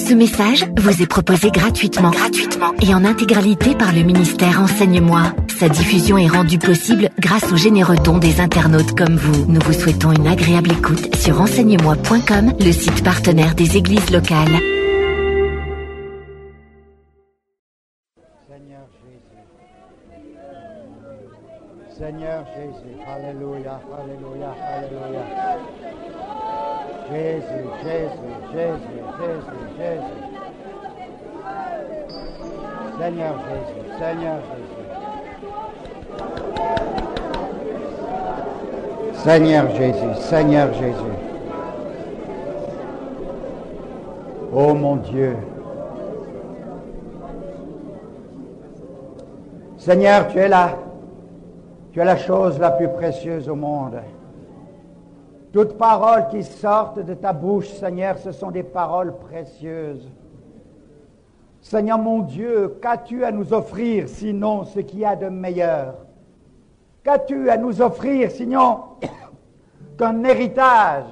Ce message vous est proposé gratuitement et en intégralité par le ministère Enseigne-moi. Sa diffusion est rendue possible grâce aux généreux dons des internautes comme vous. Nous vous souhaitons une agréable écoute sur enseigne-moi.com, le site partenaire des églises locales. Seigneur Jésus, alléluia, alléluia, alléluia. Jésus, Jésus, Jésus, Jésus, Jésus. Seigneur Jésus, Seigneur Jésus. Seigneur Jésus, Seigneur Jésus. Oh mon Dieu. Seigneur, tu es là. Tu es la chose la plus précieuse au monde. Toutes paroles qui sortent de ta bouche, Seigneur, ce sont des paroles précieuses. Seigneur mon Dieu, qu'as-tu à nous offrir sinon ce qu'il y a de meilleur? Qu'as-tu à nous offrir sinon qu'un héritage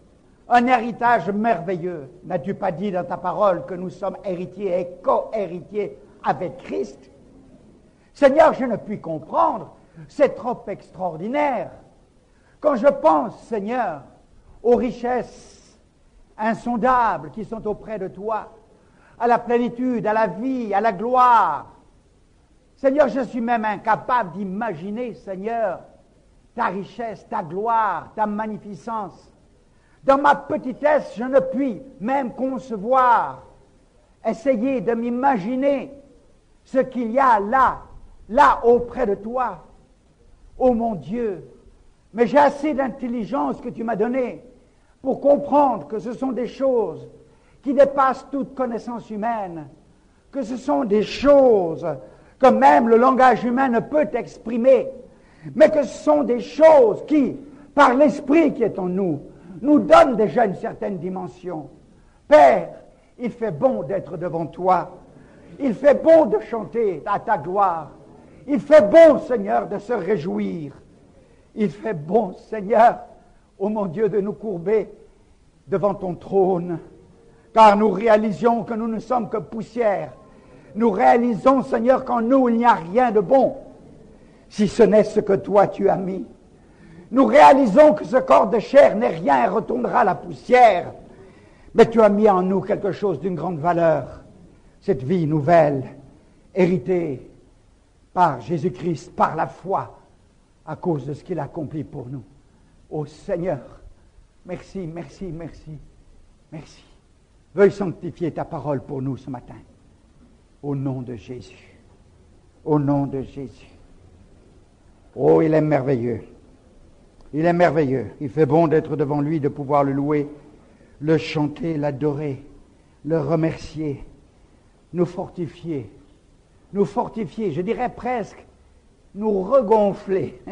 merveilleux? N'as-tu pas dit dans ta parole que nous sommes héritiers et co-héritiers avec Christ? Seigneur, je ne puis comprendre. C'est trop extraordinaire. Quand je pense, Seigneur, aux richesses insondables qui sont auprès de toi, à la plénitude, à la vie, à la gloire, Seigneur, je suis même incapable d'imaginer, Seigneur, ta richesse, ta gloire, ta magnificence. Dans ma petitesse, je ne puis même concevoir, essayer de m'imaginer ce qu'il y a là auprès de toi. Oh mon Dieu, mais j'ai assez d'intelligence que tu m'as donnée pour comprendre que ce sont des choses qui dépassent toute connaissance humaine, que ce sont des choses que même le langage humain ne peut exprimer, mais que ce sont des choses qui, par l'Esprit qui est en nous, nous donnent déjà une certaine dimension. Père, il fait bon d'être devant toi, il fait bon de chanter à ta gloire. Il fait bon, Seigneur, de se réjouir. Il fait bon, Seigneur, ô mon Dieu, de nous courber devant ton trône, car nous réalisions que nous ne sommes que poussière. Nous réalisons, Seigneur, qu'en nous, il n'y a rien de bon, si ce n'est ce que toi, tu as mis. Nous réalisons que ce corps de chair n'est rien et retournera à la poussière, mais tu as mis en nous quelque chose d'une grande valeur, cette vie nouvelle, héritée par Jésus-Christ, par la foi, à cause de ce qu'il a accompli pour nous. Ô Seigneur, merci, merci, merci, merci. Veuille sanctifier ta parole pour nous ce matin. Au nom de Jésus. Au nom de Jésus. Oh, il est merveilleux. Il est merveilleux. Il fait bon d'être devant lui, de pouvoir le louer, le chanter, l'adorer, le remercier, nous fortifier, je dirais presque, nous regonfler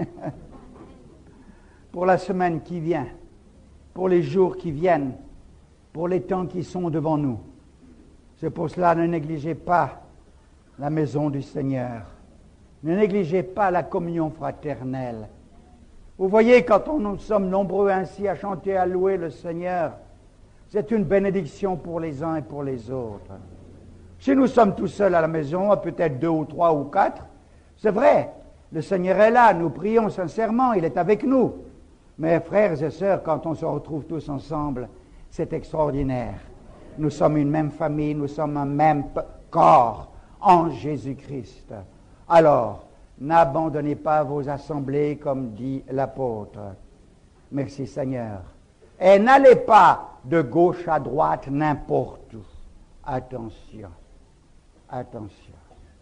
pour la semaine qui vient, pour les jours qui viennent, pour les temps qui sont devant nous. C'est pour cela, ne négligez pas la maison du Seigneur. Ne négligez pas la communion fraternelle. Vous voyez, quand nous sommes nombreux ainsi à chanter, à louer le Seigneur, c'est une bénédiction pour les uns et pour les autres. Si nous sommes tous seuls à la maison, peut-être 2 ou 3 ou 4, c'est vrai, le Seigneur est là, nous prions sincèrement, il est avec nous. Mais frères et sœurs, quand on se retrouve tous ensemble, c'est extraordinaire. Nous sommes une même famille, nous sommes un même corps en Jésus-Christ. Alors, n'abandonnez pas vos assemblées, comme dit l'apôtre. Merci Seigneur. Et n'allez pas de gauche à droite n'importe où. Attention. Attention.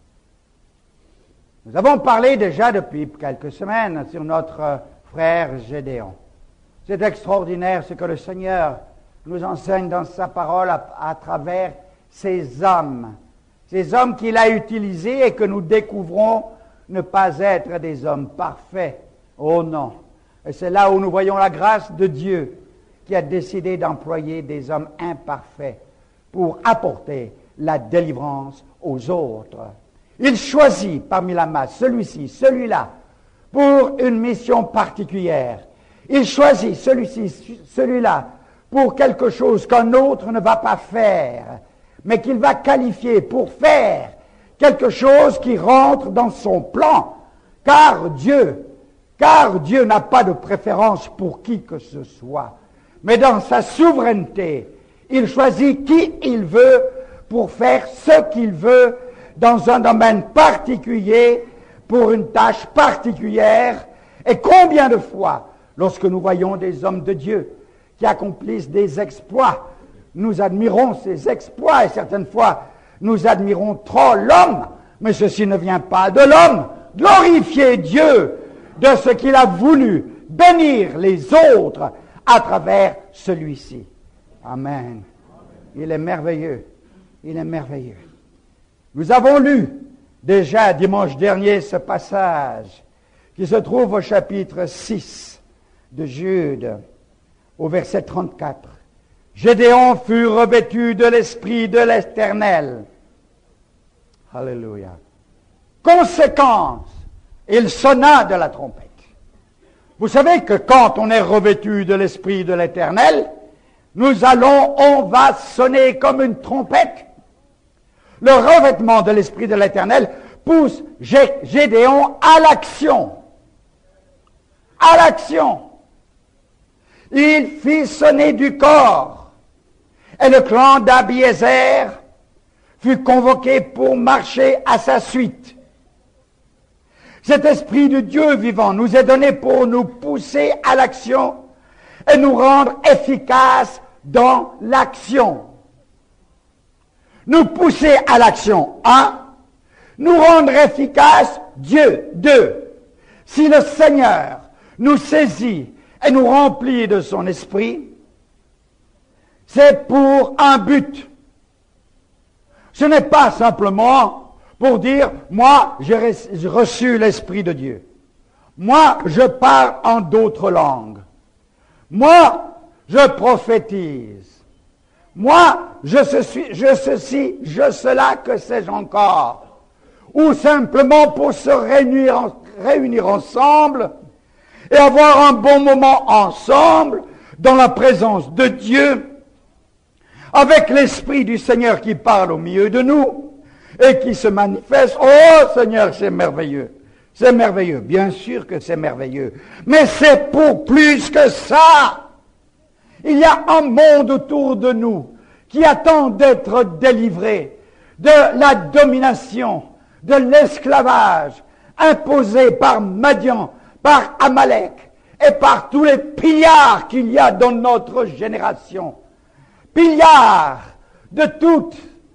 Nous avons parlé déjà depuis quelques semaines sur notre frère Gédéon. C'est extraordinaire ce que le Seigneur nous enseigne dans sa parole à travers ces hommes qu'il a utilisés et que nous découvrons ne pas être des hommes parfaits. Oh non. Et c'est là où nous voyons la grâce de Dieu qui a décidé d'employer des hommes imparfaits pour apporter la délivrance aux autres. Il choisit parmi la masse celui-ci, celui-là, pour une mission particulière. Il choisit celui-ci, celui-là, pour quelque chose qu'un autre ne va pas faire. mais qu'il va qualifier pour faire quelque chose qui rentre dans son plan, car Dieu n'a pas de préférence pour qui que ce soit, mais dans sa souveraineté, il choisit qui il veut pour faire ce qu'il veut dans un domaine particulier, pour une tâche particulière. Et combien de fois, lorsque nous voyons des hommes de Dieu qui accomplissent des exploits, nous admirons ces exploits, et certaines fois, nous admirons trop l'homme, mais ceci ne vient pas de l'homme. Glorifier Dieu de ce qu'il a voulu bénir les autres à travers celui-ci. Amen. Il est merveilleux. Il est merveilleux. Nous avons lu déjà dimanche dernier ce passage qui se trouve au chapitre 6 de Jude, au verset 34. Gédéon fut revêtu de l'Esprit de l'Éternel. Alléluia. Conséquence, il sonna de la trompette. Vous savez que quand on est revêtu de l'Esprit de l'Éternel, on va sonner comme une trompette. Le revêtement de l'Esprit de l'Éternel pousse Gédéon à l'action. À l'action. Il fit sonner du corps. Et le clan d'Abiézer fut convoqué pour marcher à sa suite. Cet Esprit de Dieu vivant nous est donné pour nous pousser à l'action et nous rendre efficaces dans l'action. Nous pousser à l'action, 1. Nous rendre efficaces, Dieu, 2. Si le Seigneur nous saisit et nous remplit de son esprit, c'est pour un but. Ce n'est pas simplement pour dire, moi, j'ai reçu l'Esprit de Dieu. Moi, je parle en d'autres langues. Moi, je prophétise. Moi, je ceci, je cela, que sais-je encore. Ou simplement pour se réunir ensemble et avoir un bon moment ensemble dans la présence de Dieu, avec l'Esprit du Seigneur qui parle au milieu de nous et qui se manifeste. Oh Seigneur, c'est merveilleux. C'est merveilleux. Bien sûr que c'est merveilleux. Mais c'est pour plus que ça. Il y a un monde autour de nous qui attend d'être délivré de la domination, de l'esclavage imposé par Madian, par Amalek et par tous les pillards qu'il y a dans notre génération. Pillards de tout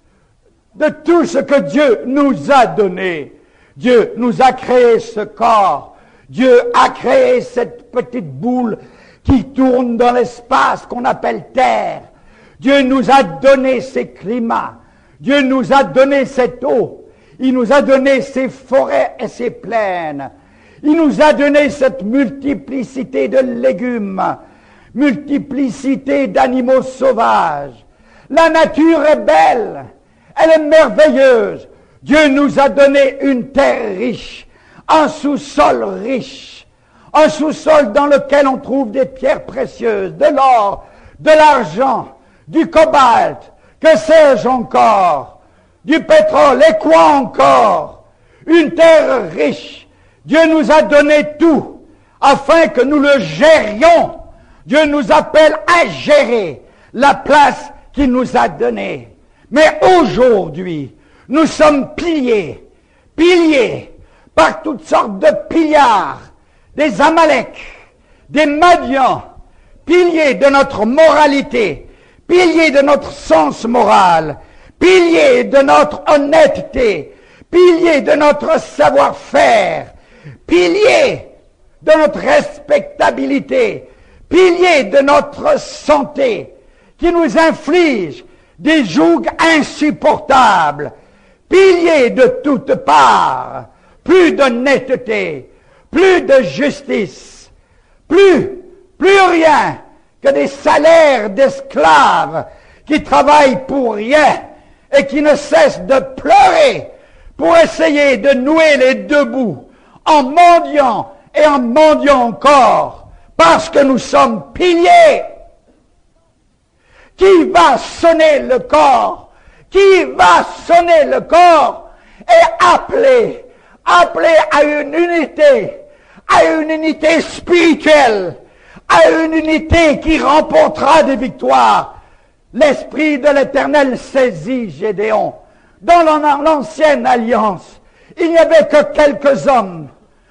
ce que Dieu nous a donné. Dieu nous a créé ce corps. Dieu a créé cette petite boule qui tourne dans l'espace qu'on appelle Terre. Dieu nous a donné ces climats. Dieu nous a donné cette eau. Il nous a donné ces forêts et ces plaines. Il nous a donné cette multiplicité de légumes, multiplicité d'animaux sauvages. La nature est belle, elle est merveilleuse. Dieu nous a donné une terre riche, un sous-sol riche, un sous-sol dans lequel on trouve des pierres précieuses, de l'or, de l'argent, du cobalt, que sais-je encore, du pétrole, et quoi encore? Une terre riche. Dieu nous a donné tout afin que nous le gérions. Dieu nous appelle à gérer la place qu'il nous a donnée. Mais aujourd'hui, nous sommes pillés par toutes sortes de pillards, des Amalek, des Madians, piliers de notre moralité, piliers de notre sens moral, piliers de notre honnêteté, piliers de notre savoir-faire, piliers de notre respectabilité, piliers de notre santé, qui nous infligent des jougs insupportables, piliers de toutes parts, plus d'honnêteté, plus de justice, plus rien que des salaires d'esclaves qui travaillent pour rien et qui ne cessent de pleurer pour essayer de nouer les deux bouts en mendiant et en mendiant encore parce que nous sommes piliers. Qui va sonner le corps? qui va sonner le corps et appeler à une unité spirituelle, à une unité qui remportera des victoires. L'Esprit de l'Éternel saisit Gédéon. Dans l'ancienne alliance, il n'y avait que quelques hommes,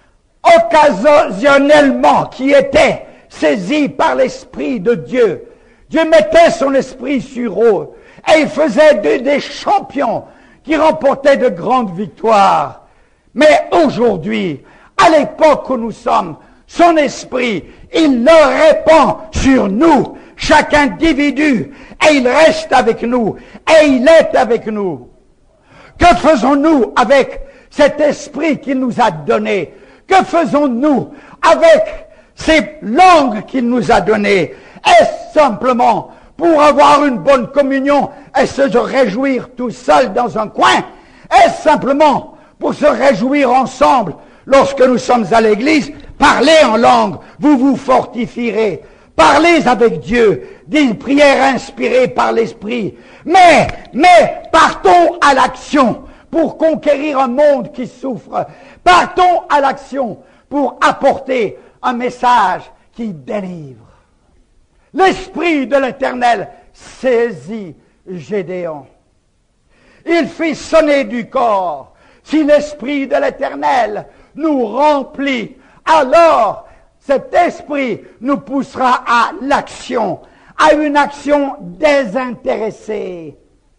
occasionnellement, qui étaient saisis par l'Esprit de Dieu. Dieu mettait son esprit sur eux et il faisait des champions qui remportaient de grandes victoires. Mais aujourd'hui, à l'époque où nous sommes, son esprit, il le répand sur nous, chaque individu, et il reste avec nous, et il est avec nous. Que faisons-nous avec cet esprit qu'il nous a donné? Que faisons-nous avec ces langues qu'il nous a données? Est-ce simplement pour avoir une bonne communion et se réjouir tout seul dans un coin? Est-ce simplement pour se réjouir ensemble lorsque nous sommes à l'église? Parlez en langue, vous vous fortifierez. Parlez avec Dieu, des prières inspirées par l'Esprit. Mais partons à l'action pour conquérir un monde qui souffre. Partons à l'action pour apporter un message qui délivre. L'Esprit de l'Éternel saisit Gédéon. Il fit sonner du corps. Si l'Esprit de l'Éternel nous remplit, alors cet esprit nous poussera à l'action, à une action désintéressée,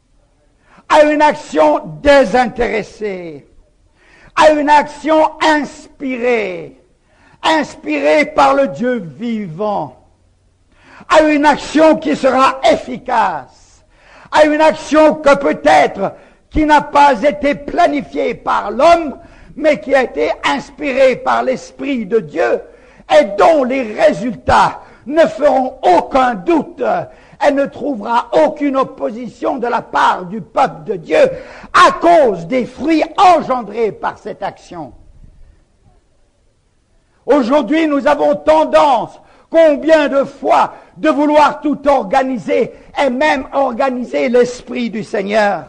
à une action désintéressée, à une action inspirée, inspirée par le Dieu vivant, à une action qui sera efficace, à une action que peut-être qui n'a pas été planifiée par l'homme, mais qui a été inspirée par l'Esprit de Dieu, et dont les résultats ne feront aucun doute. Elle ne trouvera aucune opposition de la part du peuple de Dieu à cause des fruits engendrés par cette action. Aujourd'hui, nous avons tendance, combien de fois, de vouloir tout organiser et même organiser l'Esprit du Seigneur.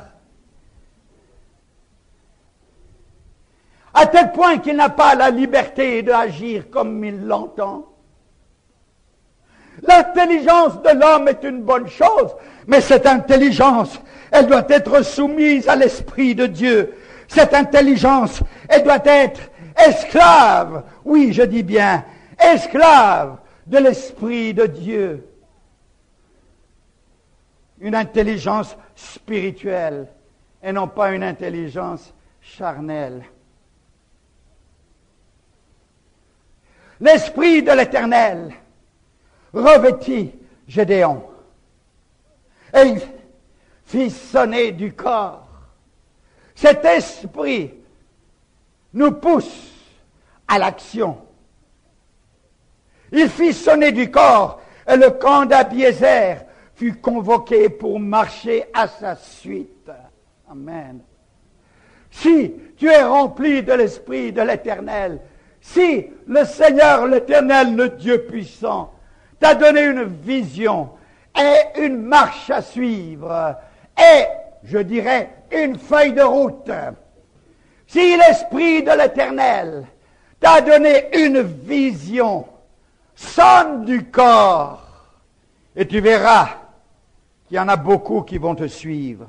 À tel point qu'il n'a pas la liberté d'agir comme il l'entend. L'intelligence de l'homme est une bonne chose, mais cette intelligence, elle doit être soumise à l'Esprit de Dieu. Cette intelligence, elle doit être esclave, oui, je dis bien, esclave de l'Esprit de Dieu. Une intelligence spirituelle et non pas une intelligence charnelle. L'Esprit de l'Éternel revêtit Gédéon et il fit sonner du corps. Cet esprit nous pousse à l'action. Il fit sonner du corps et le camp d'Abiézer fut convoqué pour marcher à sa suite. Amen. Si tu es rempli de l'Esprit de l'Éternel, si le Seigneur, l'Éternel, le Dieu puissant, t'a donné une vision et une marche à suivre et, je dirais, une feuille de route, si l'Esprit de l'Éternel t'a donné une vision, sonne du corps et tu verras qu'il y en a beaucoup qui vont te suivre.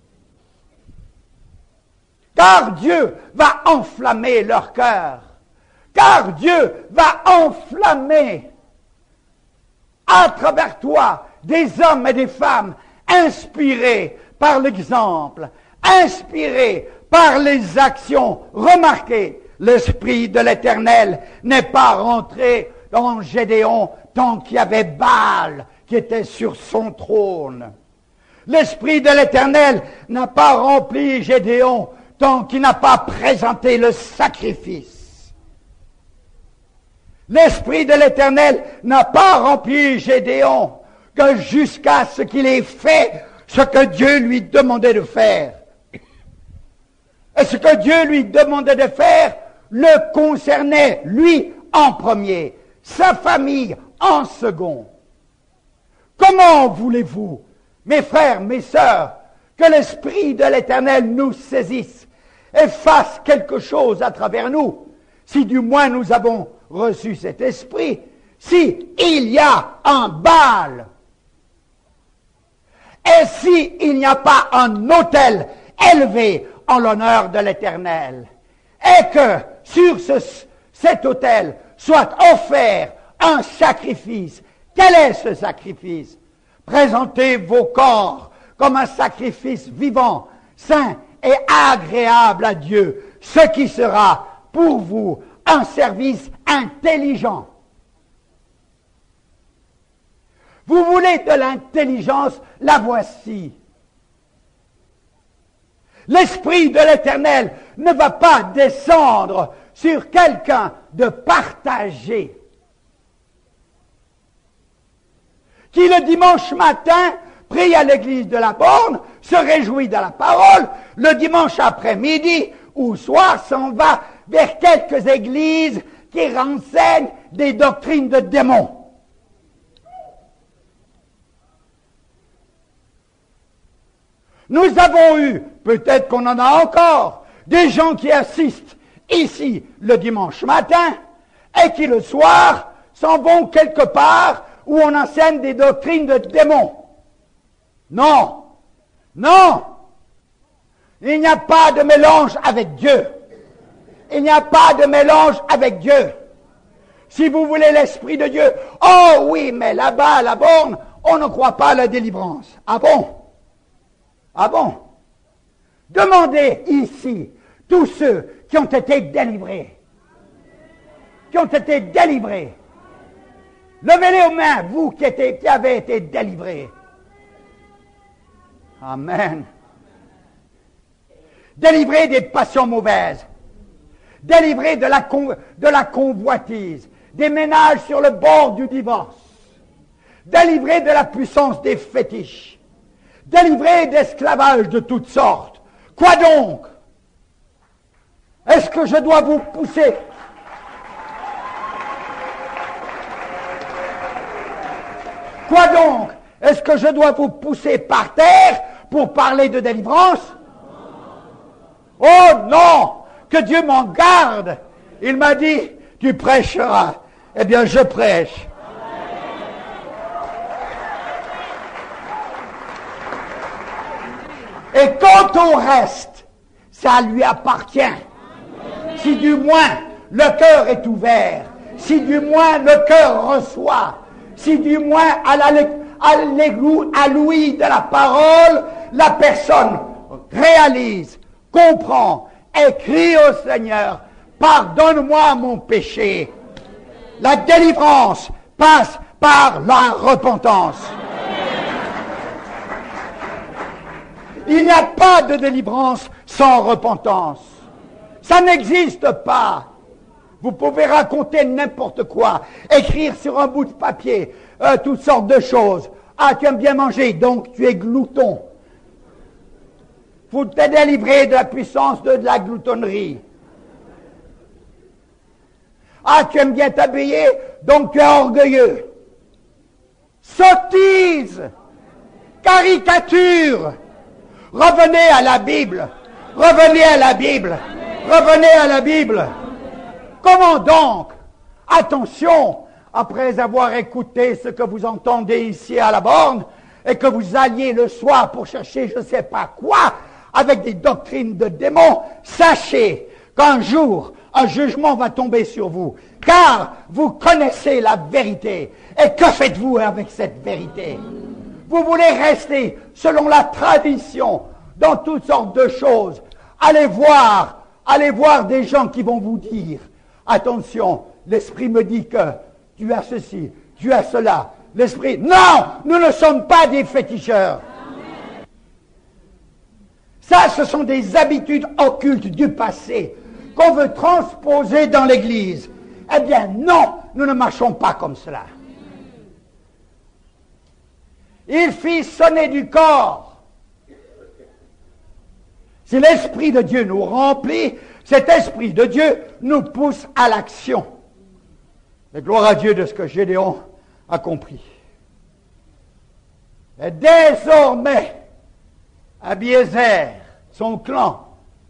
Car Dieu va enflammer leur cœur. Car Dieu va enflammer à travers toi des hommes et des femmes inspirés par l'exemple, inspirés par les actions. Remarquez, l'Esprit de l'Éternel n'est pas rentré dans Gédéon tant qu'il y avait Baal qui était sur son trône. L'Esprit de l'Éternel n'a pas rempli Gédéon tant qu'il n'a pas présenté le sacrifice. L'Esprit de l'Éternel n'a pas rempli Gédéon que jusqu'à ce qu'il ait fait ce que Dieu lui demandait de faire. Et ce que Dieu lui demandait de faire le concernait, lui, en premier, sa famille en second. Comment voulez-vous, mes frères, mes sœurs, que l'Esprit de l'Éternel nous saisisse et fasse quelque chose à travers nous, si du moins nous avons reçu cet Esprit, si il y a un Baal, et si il n'y a pas un autel élevé en l'honneur de l'Éternel, et que sur cet autel soit offert un sacrifice. Quel est ce sacrifice? Présentez vos corps comme un sacrifice vivant, saint et agréable à Dieu, ce qui sera pour vous un service intelligent. Vous voulez de l'intelligence, la voici. L'Esprit de l'Éternel ne va pas descendre sur quelqu'un de partagé, qui le dimanche matin prie à l'église de la Borne, se réjouit de la parole, le dimanche après-midi ou soir s'en va vers quelques églises qui renseignent des doctrines de démons. Nous avons eu, peut-être qu'on en a encore, des gens qui assistent ici le dimanche matin et qui le soir s'en vont quelque part où on enseigne des doctrines de démons. Non, non, il n'y a pas de mélange avec Dieu. Il n'y a pas de mélange avec Dieu. Si vous voulez l'Esprit de Dieu, oh oui, mais là-bas, à la Borne, on ne croit pas à la délivrance. Ah bon? Ah bon? Demandez ici tous ceux qui ont été délivrés. Qui ont été délivrés. Levez-les aux mains, vous qui avez été délivrés. Amen. Délivrés des passions mauvaises. Délivrés de la convoitise. Des ménages sur le bord du divorce. Délivrés de la puissance des fétiches. Délivrés d'esclavage de toutes sortes. Quoi donc? Est-ce que je dois vous pousser? Quoi donc? Est-ce que je dois vous pousser par terre pour parler de délivrance? Oh non! Que Dieu m'en garde! Il m'a dit, tu prêcheras. Eh bien, je prêche. Et quant au reste, ça lui appartient. Si du moins le cœur est ouvert, si du moins le cœur reçoit, si du moins à l'ouïe de la parole, la personne réalise, comprend et crie au Seigneur, pardonne-moi mon péché. La délivrance passe par la repentance. Il n'y a pas de délivrance sans repentance. Ça n'existe pas. Vous pouvez raconter n'importe quoi, écrire sur un bout de papier toutes sortes de choses. Ah, tu aimes bien manger, donc tu es glouton. Vous te délivrer de la puissance de la gloutonnerie. Ah, tu aimes bien t'habiller, donc tu es orgueilleux. Sottise, caricature. Revenez à la Bible. Revenez à la Bible. Revenez à la Bible. Comment donc? Attention, après avoir écouté ce que vous entendez ici à la Borne, et que vous alliez le soir pour chercher je ne sais pas quoi, avec des doctrines de démons, sachez qu'un jour, un jugement va tomber sur vous, car vous connaissez la vérité. Et que faites-vous avec cette vérité? Vous voulez rester selon la tradition dans toutes sortes de choses. Allez voir des gens qui vont vous dire, attention, l'Esprit me dit que tu as ceci, tu as cela. L'Esprit, non, nous ne sommes pas des féticheurs. Ça, ce sont des habitudes occultes du passé qu'on veut transposer dans l'Église. Eh bien, non, nous ne marchons pas comme cela. Il fit sonner du corps. Si l'Esprit de Dieu nous remplit, cet Esprit de Dieu nous pousse à l'action. Mais gloire à Dieu de ce que Gédéon a compris. Et désormais, Abiézer, son clan,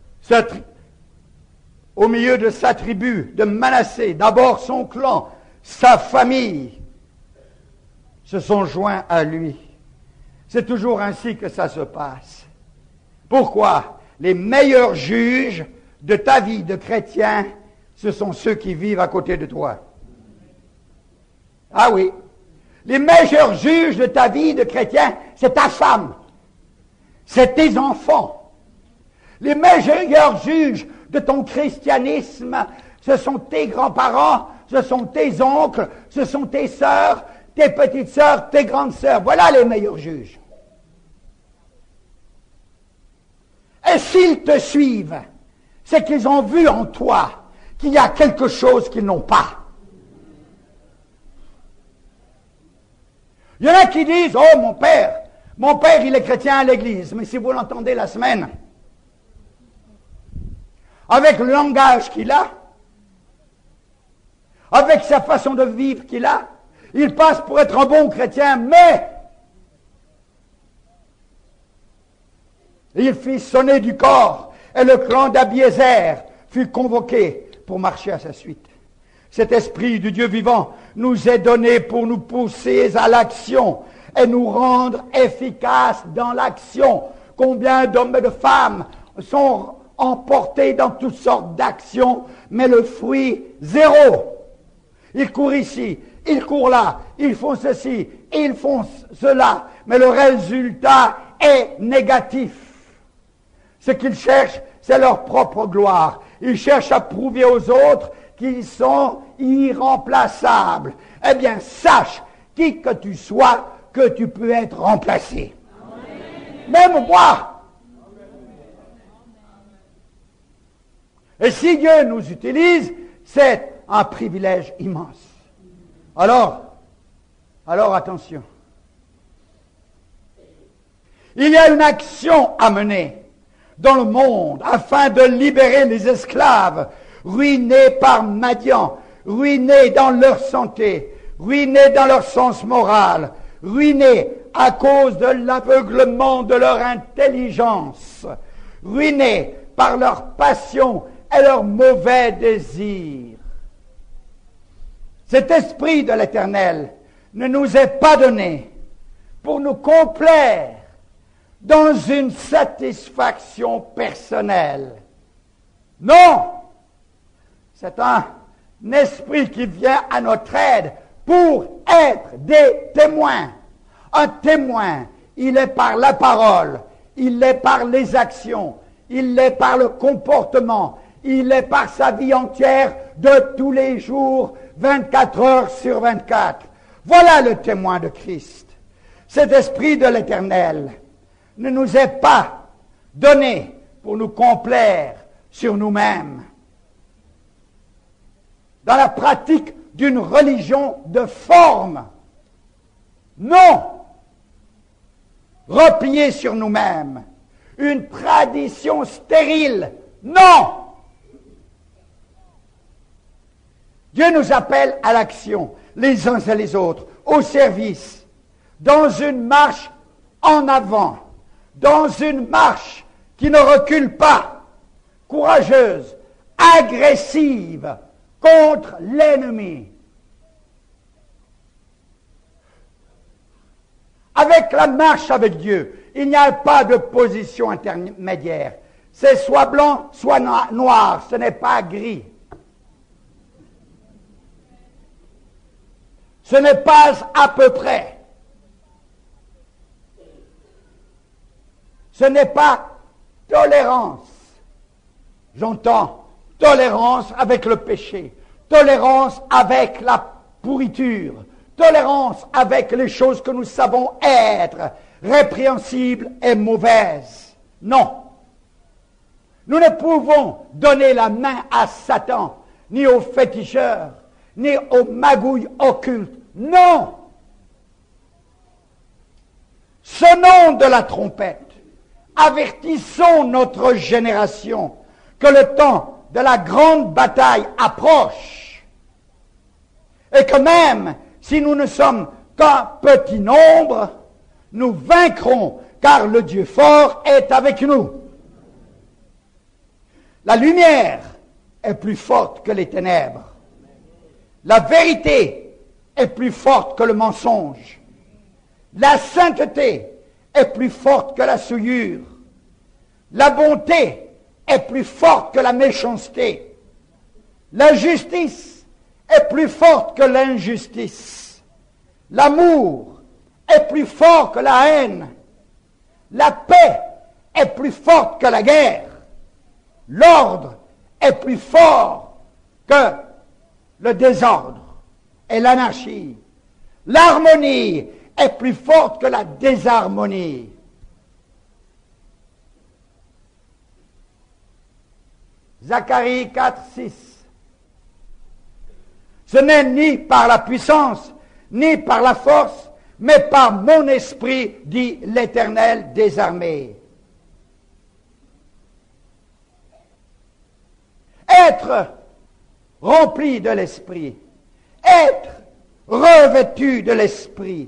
au milieu de sa tribu, de Manassé, d'abord son clan, sa famille, se sont joints à lui. C'est toujours ainsi que ça se passe. Pourquoi? Les meilleurs juges de ta vie de chrétien, ce sont ceux qui vivent à côté de toi. Ah oui. Les meilleurs juges de ta vie de chrétien, c'est ta femme. C'est tes enfants. Les meilleurs juges de ton christianisme, ce sont tes grands-parents, ce sont tes oncles, ce sont tes sœurs, tes petites sœurs, tes grandes sœurs. Voilà les meilleurs juges. Et s'ils te suivent, c'est qu'ils ont vu en toi qu'il y a quelque chose qu'ils n'ont pas. Il y en a qui disent, oh mon père il est chrétien à l'église, mais si vous l'entendez la semaine, avec le langage qu'il a, avec sa façon de vivre qu'il a, il passe pour être un bon chrétien, mais il fit sonner du corps, et le clan d'Abiézer fut convoqué pour marcher à sa suite. Cet esprit du Dieu vivant nous est donné pour nous pousser à l'action et nous rendre efficaces dans l'action. Combien d'hommes et de femmes sont emportés dans toutes sortes d'actions, mais le fruit, zéro. Ils courent ici, ils courent là, ils font ceci, ils font cela, mais le résultat est négatif. Ce qu'ils cherchent, c'est leur propre gloire. Ils cherchent à prouver aux autres qu'ils sont irremplaçables. Eh bien, sache, qui que tu sois, que tu peux être remplacé. Amen. Même moi. Et si Dieu nous utilise, c'est un privilège immense. Alors attention. Il y a une action à mener dans le monde afin de libérer les esclaves ruinés par Madian, ruinés dans leur santé, ruinés dans leur sens moral, ruinés à cause de l'aveuglement de leur intelligence, ruinés par leur passion et leurs mauvais désirs. Cet esprit de l'Éternel ne nous est pas donné pour nous complaire dans une satisfaction personnelle. Non! C'est un esprit qui vient à notre aide pour être des témoins. Un témoin, il est par la parole, il est par les actions, il est par le comportement, il est par sa vie entière de tous les jours, 24 heures sur 24. Voilà le témoin de Christ. Cet esprit de l'Éternel ne nous est pas donné pour nous complaire sur nous-mêmes. Dans la pratique d'une religion de forme. Non! Replier sur nous-mêmes. Une tradition stérile. Non! Dieu nous appelle à l'action, les uns et les autres, au service, dans une marche en avant, dans une marche qui ne recule pas, courageuse, agressive, contre l'ennemi. Avec la marche avec Dieu, il n'y a pas de position intermédiaire. C'est soit blanc, soit noir, ce n'est pas gris. Ce n'est pas à peu près. Ce n'est pas tolérance. J'entends tolérance avec le péché, tolérance avec la pourriture, tolérance avec les choses que nous savons être répréhensibles et mauvaises. Non. Nous ne pouvons donner la main à Satan, ni aux féticheurs, ni aux magouilles occultes. Non. Sonnons de la trompette. Avertissons notre génération que le temps de la grande bataille approche et que même si nous ne sommes qu'un petit nombre, nous vaincrons car le Dieu fort est avec nous. La lumière est plus forte que les ténèbres. La vérité est plus forte que le mensonge. La sainteté est plus forte que la souillure. La bonté est plus forte que la méchanceté. La justice est plus forte que l'injustice. L'amour est plus fort que la haine. La paix est plus forte que la guerre. L'ordre est plus fort que le désordre et l'anarchie. L'harmonie est plus forte que la désharmonie. Zacharie 4, 6. Ce n'est ni par la puissance, ni par la force, mais par mon esprit, dit l'Éternel des armées. Être rempli de l'esprit, être revêtu de l'esprit,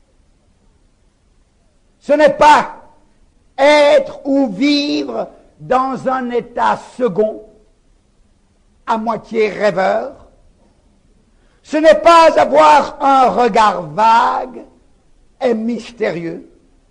ce n'est pas être ou vivre dans un état second, à moitié rêveur. Ce n'est pas avoir un regard vague et mystérieux.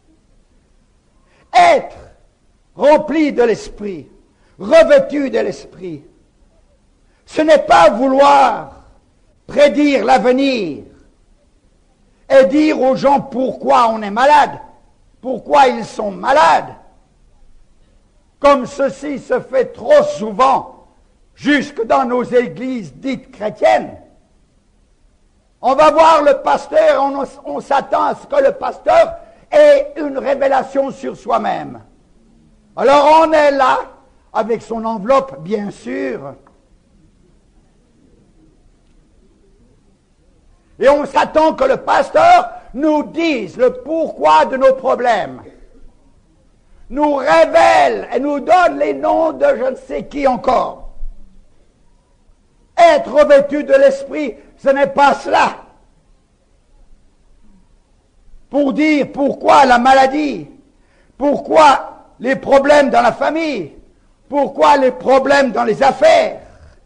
Être rempli de l'esprit, revêtu de l'esprit, ce n'est pas vouloir prédire l'avenir et dire aux gens pourquoi on est malade, pourquoi ils sont malades, comme ceci se fait trop souvent jusque dans nos églises dites chrétiennes. On va voir le pasteur, on s'attend à ce que le pasteur ait une révélation sur soi-même. Alors on est là, avec son enveloppe, bien sûr, et on s'attend que le pasteur nous dise le pourquoi de nos problèmes, nous révèle et nous donne les noms de je ne sais qui encore. Être revêtu de l'esprit, ce n'est pas cela. Pour dire pourquoi la maladie, pourquoi les problèmes dans la famille, pourquoi les problèmes dans les affaires,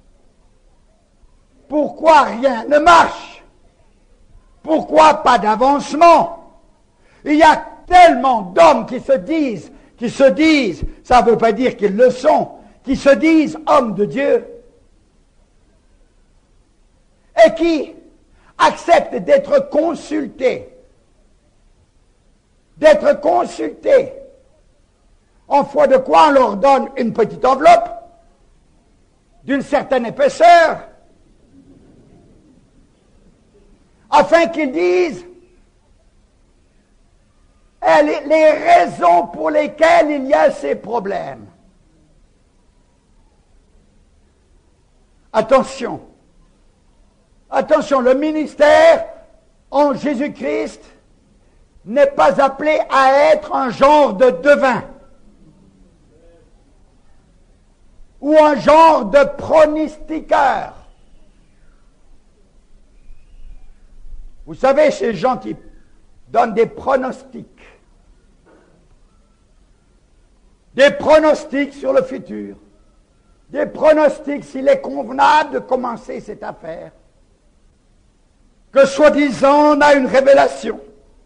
pourquoi rien ne marche, pourquoi pas d'avancement. Il y a tellement d'hommes qui se disent, ça ne veut pas dire qu'ils le sont, qui se disent hommes de Dieu, et qui acceptent d'être consultés, en foi de quoi on leur donne une petite enveloppe d'une certaine épaisseur, afin qu'ils disent les raisons pour lesquelles il y a ces problèmes. Attention, le ministère en Jésus-Christ n'est pas appelé à être un genre de devin ou un genre de pronostiqueur. Vous savez, ces gens qui donnent des pronostics sur le futur, des pronostics s'il est convenable de commencer cette affaire, que soi-disant on a une révélation.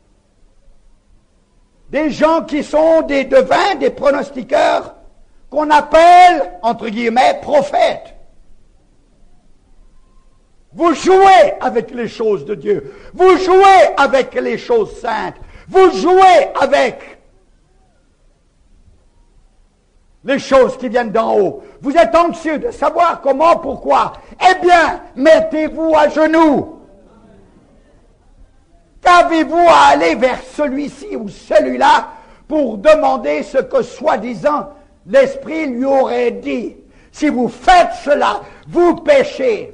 Des gens qui sont des devins, des pronostiqueurs, qu'on appelle, entre guillemets, prophètes. Vous jouez avec les choses de Dieu. Vous jouez avec les choses saintes. Vous jouez avec les choses qui viennent d'en haut. Vous êtes anxieux de savoir comment, pourquoi. Eh bien, mettez-vous à genoux. Qu'avez-vous à aller vers celui-ci ou celui-là pour demander ce que soi-disant l'Esprit lui aurait dit? Si vous faites cela, vous péchez.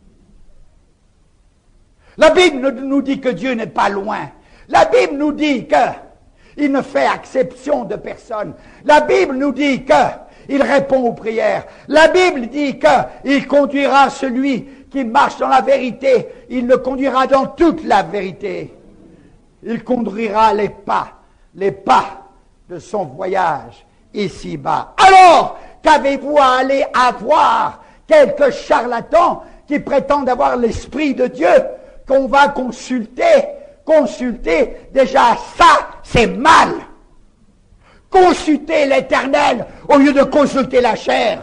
La Bible nous dit que Dieu n'est pas loin. La Bible nous dit qu'il ne fait exception de personne. La Bible nous dit qu'il répond aux prières. La Bible dit qu'il conduira celui qui marche dans la vérité. Il le conduira dans toute la vérité. Il conduira les pas de son voyage ici-bas. Alors, qu'avez-vous à aller avoir quelques charlatans qui prétendent avoir l'Esprit de Dieu qu'on va consulter? Déjà ça, c'est mal. Consulter l'Éternel au lieu de consulter la chair.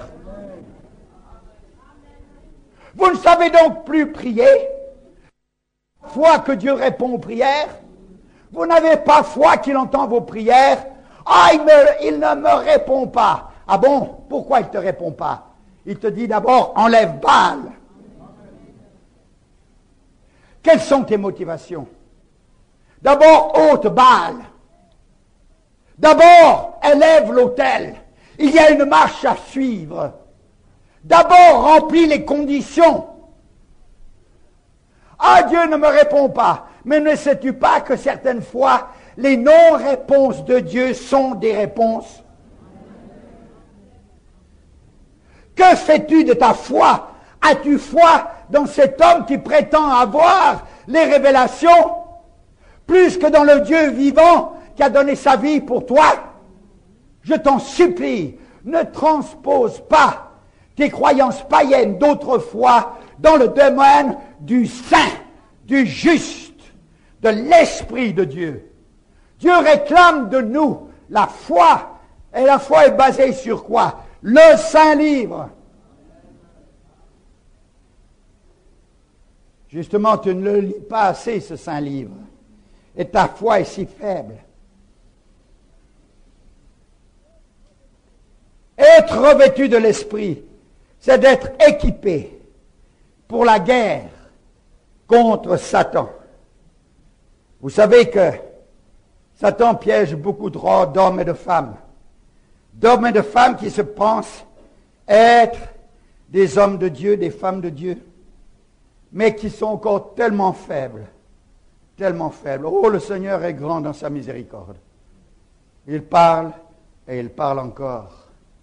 Vous ne savez donc plus prier. Foi que Dieu répond aux prières. Vous n'avez pas foi qu'il entend vos prières. Ah, il ne me répond pas. Ah bon? Pourquoi il ne te répond pas? Il te dit d'abord, enlève Baal. Quelles sont tes motivations? D'abord, ôte Baal. D'abord, élève l'autel. Il y a une marche à suivre. D'abord, remplis les conditions. Ah, Dieu ne me répond pas. Mais ne sais-tu pas que certaines fois, les non-réponses de Dieu sont des réponses? Que fais-tu de ta foi? As-tu foi dans cet homme qui prétend avoir les révélations plus que dans le Dieu vivant qui a donné sa vie pour toi? Je t'en supplie, ne transpose pas tes croyances païennes d'autrefois dans le domaine du saint, du juste, de l'Esprit de Dieu. Dieu réclame de nous la foi, et la foi est basée sur quoi? Le Saint Livre. Justement, tu ne le lis pas assez, ce Saint Livre, et ta foi est si faible. Être revêtu de l'Esprit, c'est d'être équipé pour la guerre contre Satan. Vous savez que Satan piège beaucoup d'hommes et de femmes. D'hommes et de femmes qui se pensent être des hommes de Dieu, des femmes de Dieu, mais qui sont encore tellement faibles, tellement faibles. Oh, le Seigneur est grand dans sa miséricorde. Il parle et il parle encore.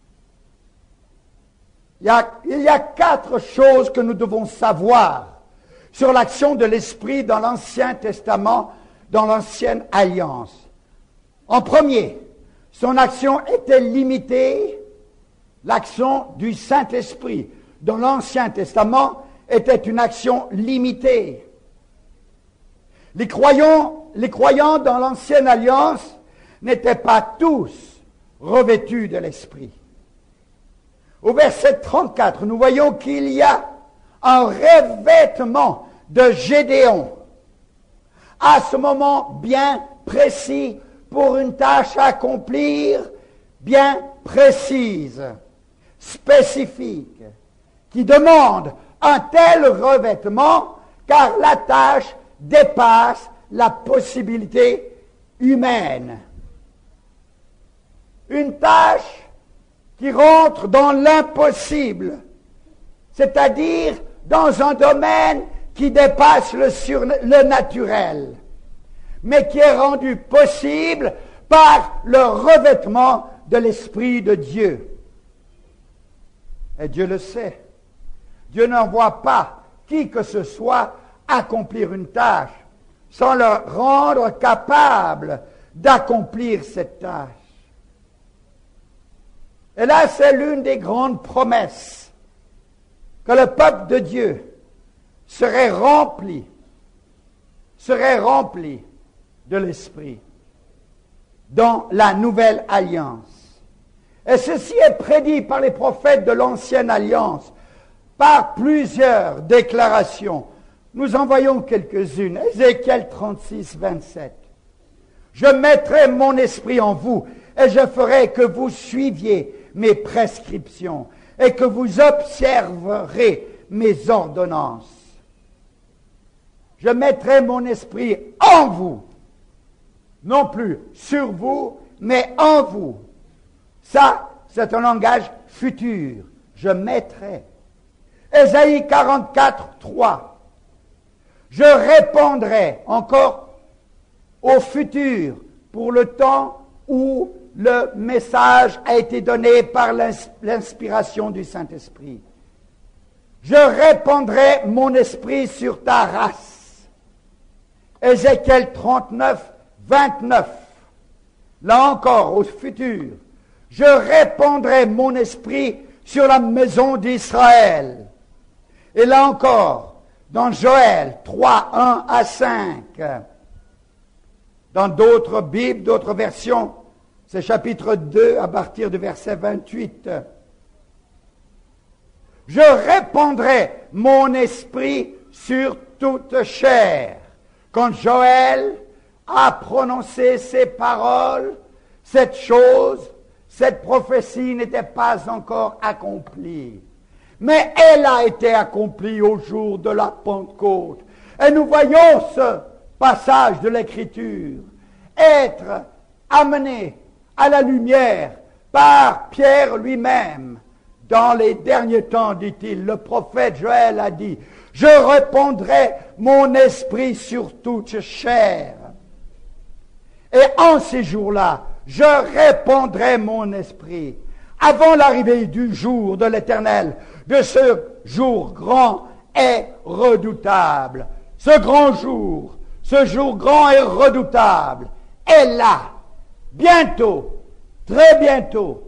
Il y a 4 choses que nous devons savoir sur l'action de l'Esprit dans l'Ancien Testament, dans l'Ancienne Alliance. En premier, son action était limitée, l'action du Saint-Esprit dans l'Ancien Testament était une action limitée. Les croyants dans l'Ancienne Alliance n'étaient pas tous revêtus de l'Esprit. Au verset 34, nous voyons qu'il y a un revêtement de Gédéon, à ce moment bien précis, pour une tâche à accomplir, bien précise, spécifique, qui demande un tel revêtement, car la tâche dépasse la possibilité humaine. Une tâche qui rentre dans l'impossible, c'est-à-dire dans un domaine qui dépasse le naturel, mais qui est rendu possible par le revêtement de l'Esprit de Dieu. Et Dieu le sait. Dieu n'envoie pas qui que ce soit accomplir une tâche sans le rendre capable d'accomplir cette tâche. Et là, c'est l'une des grandes promesses, que le peuple de Dieu serait rempli de l'Esprit dans la nouvelle alliance. Et ceci est prédit par les prophètes de l'ancienne alliance, par plusieurs déclarations. Nous en voyons quelques-unes. Ézéchiel 36, 27. Je mettrai mon esprit en vous, et je ferai que vous suiviez mes prescriptions, et que vous observerez mes ordonnances. Je mettrai mon esprit en vous, non plus sur vous, mais en vous. Ça, c'est un langage futur. Je mettrai. Ésaïe 44, 3. Je répondrai encore au futur pour le temps où le message a été donné par l'inspiration du Saint-Esprit. Je répandrai mon esprit sur ta race. Ézéchiel 39, 29. là encore au futur, je répandrai mon esprit sur la maison d'Israël. Et là encore, dans Joël 3, 1 à 5, dans d'autres Bibles, d'autres versions, c'est chapitre 2 à partir du verset 28. Je répandrai mon esprit sur toute chair. Quand Joël a prononcé ces paroles, cette chose, cette prophétie n'était pas encore accomplie. Mais elle a été accomplie au jour de la Pentecôte. Et nous voyons ce passage de l'Écriture être amené à la lumière par Pierre lui-même. Dans les derniers temps, dit-il, le prophète Joël a dit, « Je répandrai mon esprit sur toute chair. » Et en ces jours-là, je répandrai mon esprit. Avant l'arrivée du jour de l'Éternel, de ce jour grand et redoutable. Ce jour grand et redoutable est là, bientôt, très bientôt.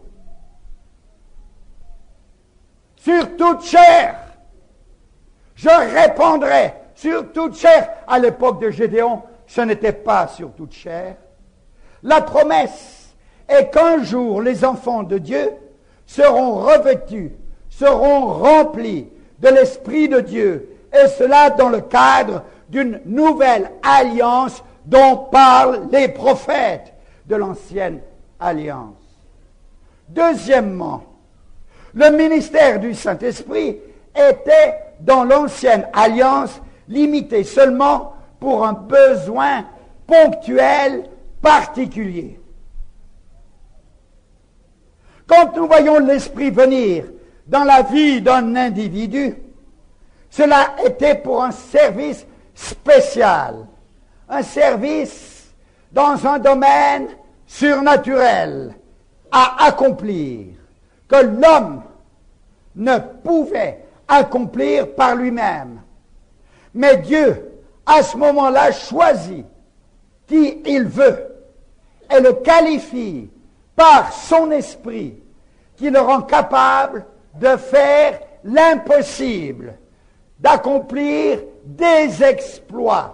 Sur toute chair, je répandrai sur toute chair. À l'époque de Gédéon, ce n'était pas sur toute chair. La promesse est qu'un jour, les enfants de Dieu seront revêtus, seront remplis de l'Esprit de Dieu, et cela dans le cadre d'une nouvelle alliance dont parlent les prophètes de l'ancienne alliance. Deuxièmement, le ministère du Saint-Esprit était dans l'ancienne alliance limité seulement pour un besoin ponctuel particulier. Quand nous voyons l'Esprit venir dans la vie d'un individu, cela était pour un service spécial, un service dans un domaine surnaturel à accomplir, que l'homme ne pouvait accomplir par lui-même. Mais Dieu, à ce moment-là, choisit qui il veut et le qualifie par son esprit, qui le rend capable de faire l'impossible, d'accomplir des exploits.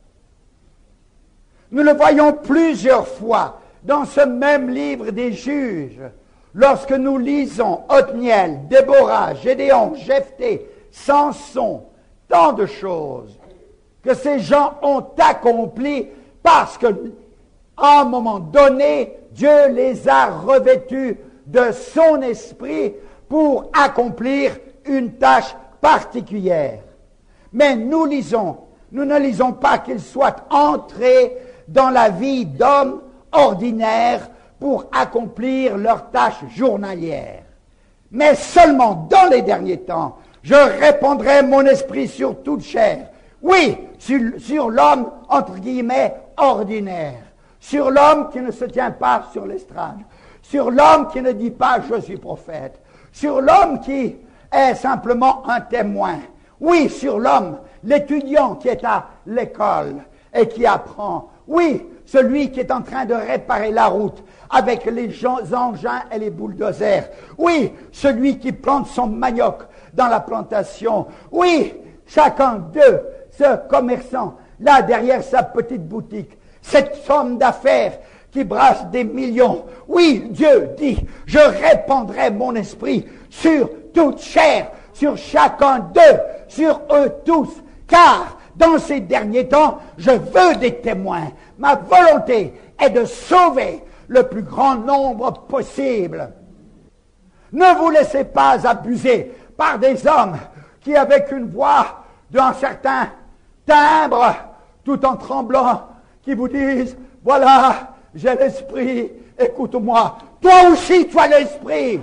Nous le voyons plusieurs fois dans ce même livre des Juges, lorsque nous lisons Othniel, Déborah, Gédéon, Jephthé, Samson, tant de choses que ces gens ont accompli parce que, à un moment donné, Dieu les a revêtus de son esprit pour accomplir une tâche particulière. Mais nous ne lisons pas qu'ils soient entrés dans la vie d'hommes ordinaires pour accomplir leurs tâches journalières. Mais seulement dans les derniers temps, je répandrai mon esprit sur toute chair. Oui, sur l'homme, entre guillemets, ordinaire. Sur l'homme qui ne se tient pas sur l'estrade. Sur l'homme qui ne dit pas « je suis prophète ». Sur l'homme qui est simplement un témoin. Oui, sur l'homme, l'étudiant qui est à l'école et qui apprend. Oui, celui qui est en train de réparer la route avec les engins et les bulldozers. Oui, celui qui plante son manioc dans la plantation. Oui, chacun d'eux, ce commerçant, là derrière sa petite boutique, cette somme d'affaires qui brasse des millions. Oui, Dieu dit, je répandrai mon esprit sur toute chair, sur chacun d'eux, sur eux tous, car dans ces derniers temps, je veux des témoins. Ma volonté est de sauver le plus grand nombre possible. Ne vous laissez pas abuser par des hommes qui, avec une voix d'un certain timbre, tout en tremblant, qui vous disent, voilà, j'ai l'esprit, écoute-moi. Toi aussi, tu as l'esprit.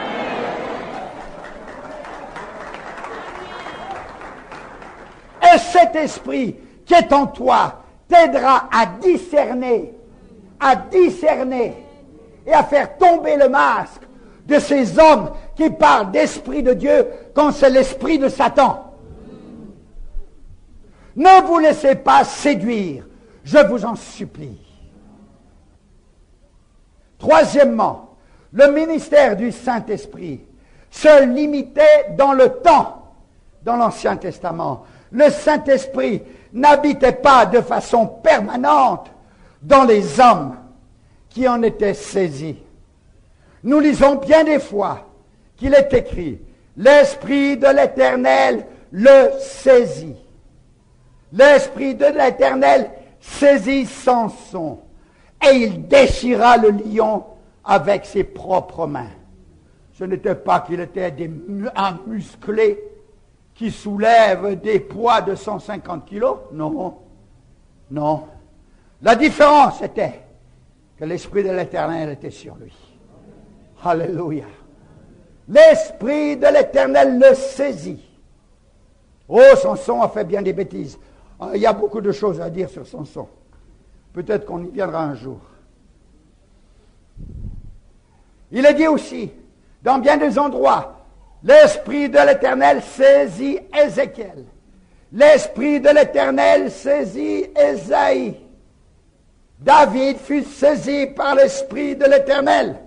Et cet esprit qui est en toi t'aidera à discerner et à faire tomber le masque de ces hommes qui parlent d'esprit de Dieu quand c'est l'esprit de Satan. Ne vous laissez pas séduire, je vous en supplie. Troisièmement, le ministère du Saint-Esprit se limitait dans le temps, dans l'Ancien Testament. Le Saint-Esprit n'habitait pas de façon permanente dans les hommes qui en étaient saisis. Nous lisons bien des fois qu'il est écrit « L'Esprit de l'Éternel le saisit ». L'Esprit de l'Éternel saisit Samson et il déchira le lion avec ses propres mains. Ce n'était pas qu'il était un musclé qui soulève des poids de 150 kilos. Non, non. La différence était que l'Esprit de l'Éternel était sur lui. Alléluia. L'Esprit de l'Éternel le saisit. Oh, Samson a fait bien des bêtises. Il y a beaucoup de choses à dire sur Samson. Peut-être qu'on y viendra un jour. Il est dit aussi, dans bien des endroits, l'Esprit de l'Éternel saisit Ézéchiel. L'Esprit de l'Éternel saisit Ésaïe. David fut saisi par l'Esprit de l'Éternel.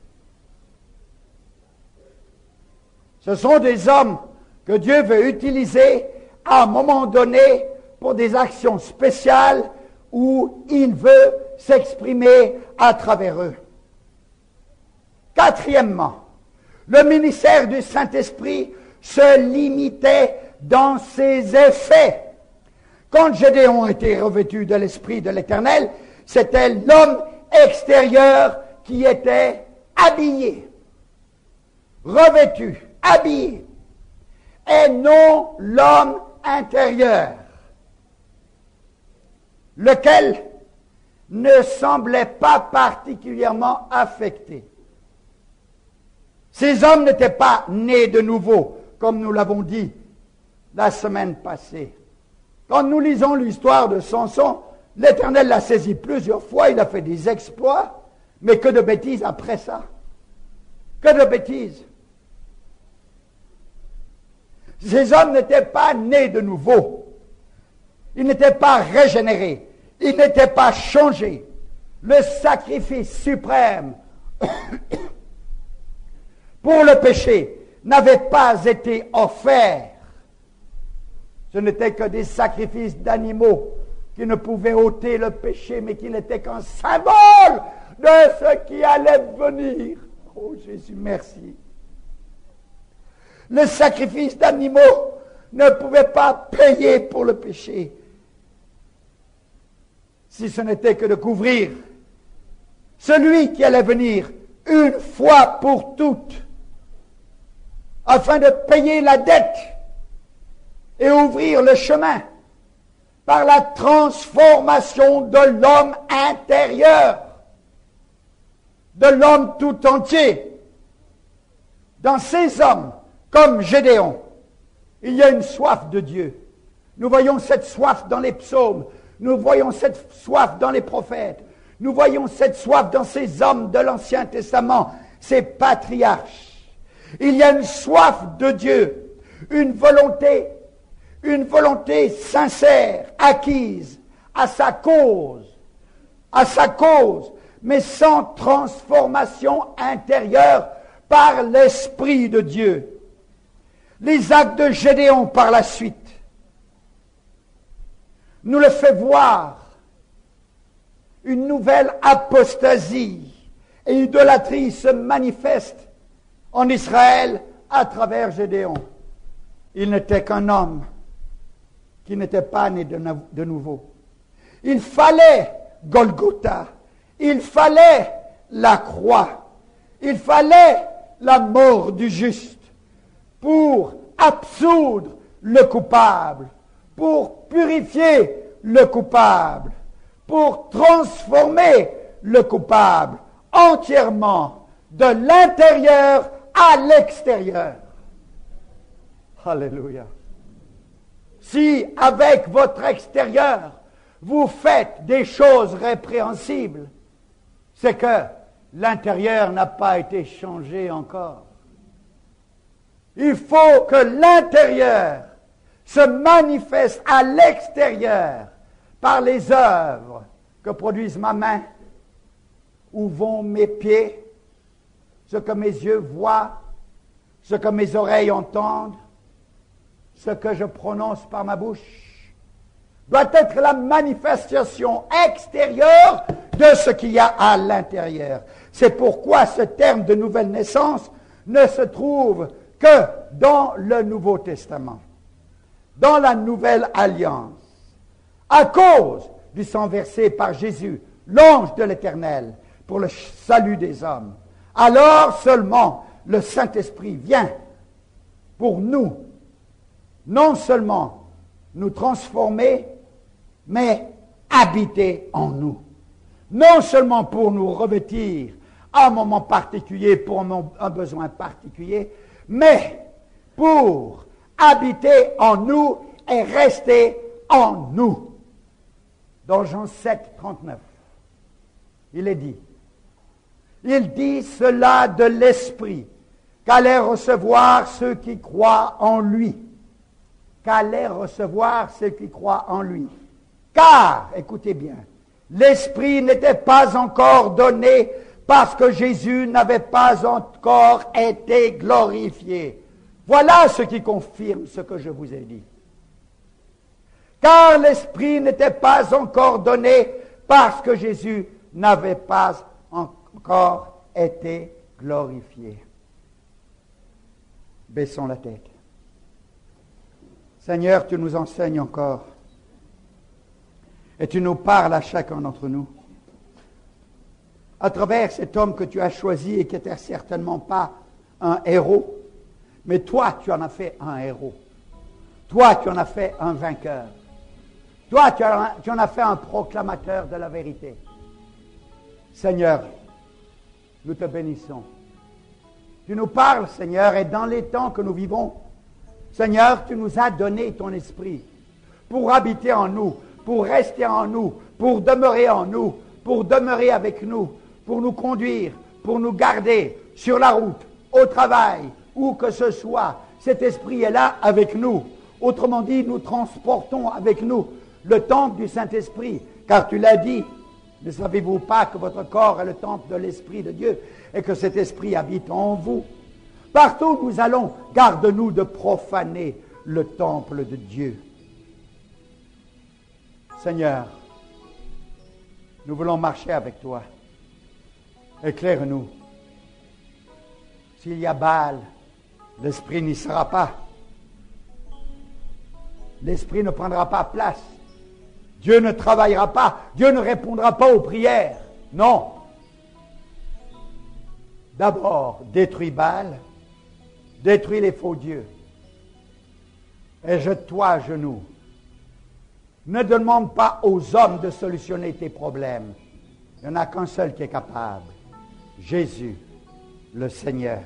Ce sont des hommes que Dieu veut utiliser à un moment donné pour des actions spéciales où il veut s'exprimer à travers eux. Quatrièmement, le ministère du Saint-Esprit se limitait dans ses effets. Quand Gédéon était revêtu de l'Esprit de l'Éternel, c'était l'homme extérieur qui était habillé, revêtu, habillé, et non l'homme intérieur, lequel ne semblait pas particulièrement affecté. Ces hommes n'étaient pas nés de nouveau, comme nous l'avons dit la semaine passée. Quand nous lisons l'histoire de Samson, l'Éternel l'a saisi plusieurs fois, il a fait des exploits, mais que de bêtises après ça. Que de bêtises. Ces hommes n'étaient pas nés de nouveau. Ils n'étaient pas régénérés. Ils n'étaient pas changés. Le sacrifice suprême pour le péché n'avait pas été offert. Ce n'était que des sacrifices d'animaux qui ne pouvaient ôter le péché, mais qui n'étaient qu'un symbole de ce qui allait venir. Oh Jésus, merci. Le sacrifice d'animaux ne pouvait pas payer pour le péché, si ce n'était que de couvrir celui qui allait venir une fois pour toutes, afin de payer la dette et ouvrir le chemin par la transformation de l'homme intérieur, de l'homme tout entier. Dans ces hommes, comme Gédéon, il y a une soif de Dieu. Nous voyons cette soif dans les psaumes, nous voyons cette soif dans les prophètes, nous voyons cette soif dans ces hommes de l'Ancien Testament, ces patriarches. Il y a une soif de Dieu, une volonté sincère, acquise à sa cause, mais sans transformation intérieure par l'Esprit de Dieu. Les actes de Gédéon par la suite nous le fait voir une nouvelle apostasie et idolâtrie se manifeste en Israël à travers Gédéon. Il n'était qu'un homme qui n'était pas né de nouveau. Il fallait Golgotha, il fallait la croix, il fallait la mort du juste pour absoudre le coupable, pour purifier le coupable, pour transformer le coupable entièrement de l'intérieur à l'extérieur. Alléluia. Si avec votre extérieur, vous faites des choses répréhensibles, c'est que l'intérieur n'a pas été changé encore. Il faut que l'intérieur se manifeste à l'extérieur par les œuvres que produisent ma main où vont mes pieds, ce que mes yeux voient, ce que mes oreilles entendent, ce que je prononce par ma bouche, doit être la manifestation extérieure de ce qu'il y a à l'intérieur. C'est pourquoi ce terme de nouvelle naissance ne se trouve que dans le Nouveau Testament, dans la Nouvelle Alliance, à cause du sang versé par Jésus, l'ange de l'Éternel, pour le salut des hommes. Alors seulement le Saint-Esprit vient pour nous, non seulement nous transformer, mais habiter en nous. Non seulement pour nous revêtir à un moment particulier, pour un besoin particulier, mais pour habiter en nous et rester en nous. Dans Jean 7, 39, il est dit, il dit cela de l'Esprit, qu'allaient recevoir ceux qui croient en lui. Qu'allaient recevoir ceux qui croient en lui. Car, écoutez bien, l'Esprit n'était pas encore donné parce que Jésus n'avait pas encore été glorifié. Voilà ce qui confirme ce que je vous ai dit. Car l'Esprit n'était pas encore donné parce que Jésus n'avait pas encore été glorifié. Baissons la tête. Seigneur, tu nous enseignes encore et tu nous parles à chacun d'entre nous. À travers cet homme que tu as choisi et qui n'était certainement pas un héros, mais toi, tu en as fait un héros. Toi, tu en as fait un vainqueur. Toi, tu en as fait un proclamateur de la vérité. Seigneur, nous te bénissons. Tu nous parles, Seigneur, et dans les temps que nous vivons, Seigneur, tu nous as donné ton esprit pour habiter en nous, pour rester en nous, pour demeurer en nous, pour demeurer avec nous, pour nous conduire, pour nous garder sur la route, au travail, où que ce soit. Cet esprit est là avec nous. Autrement dit, nous transportons avec nous le temple du Saint-Esprit, car tu l'as dit, ne savez-vous pas que votre corps est le temple de l'Esprit de Dieu et que cet Esprit habite en vous? Partout où nous allons, garde-nous de profaner le temple de Dieu. Seigneur, nous voulons marcher avec toi. Éclaire-nous. S'il y a Baal, l'Esprit n'y sera pas. L'Esprit ne prendra pas place. Dieu ne travaillera pas. Dieu ne répondra pas aux prières. Non. D'abord, détruis Baal, détruis les faux dieux et jette-toi à genoux. Ne demande pas aux hommes de solutionner tes problèmes. Il n'y en a qu'un seul qui est capable. Jésus, le Seigneur.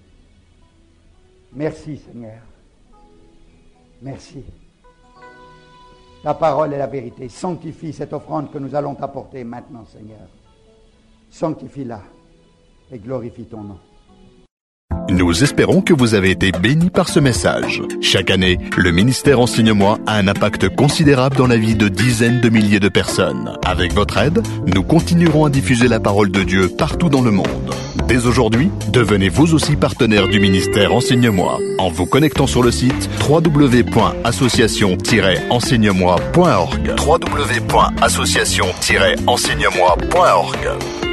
Merci, Seigneur. Merci. Ta parole est la vérité. Sanctifie cette offrande que nous allons t'apporter maintenant, Seigneur. Sanctifie-la et glorifie ton nom. Nous espérons que vous avez été bénis par ce message. Chaque année, le ministère Enseigne-moi a un impact considérable dans la vie de dizaines de milliers de personnes. Avec votre aide, nous continuerons à diffuser la parole de Dieu partout dans le monde. Dès aujourd'hui, devenez vous aussi partenaire du ministère Enseigne-moi en vous connectant sur le site www.association-enseignemoi.org. www.association-enseignemoi.org.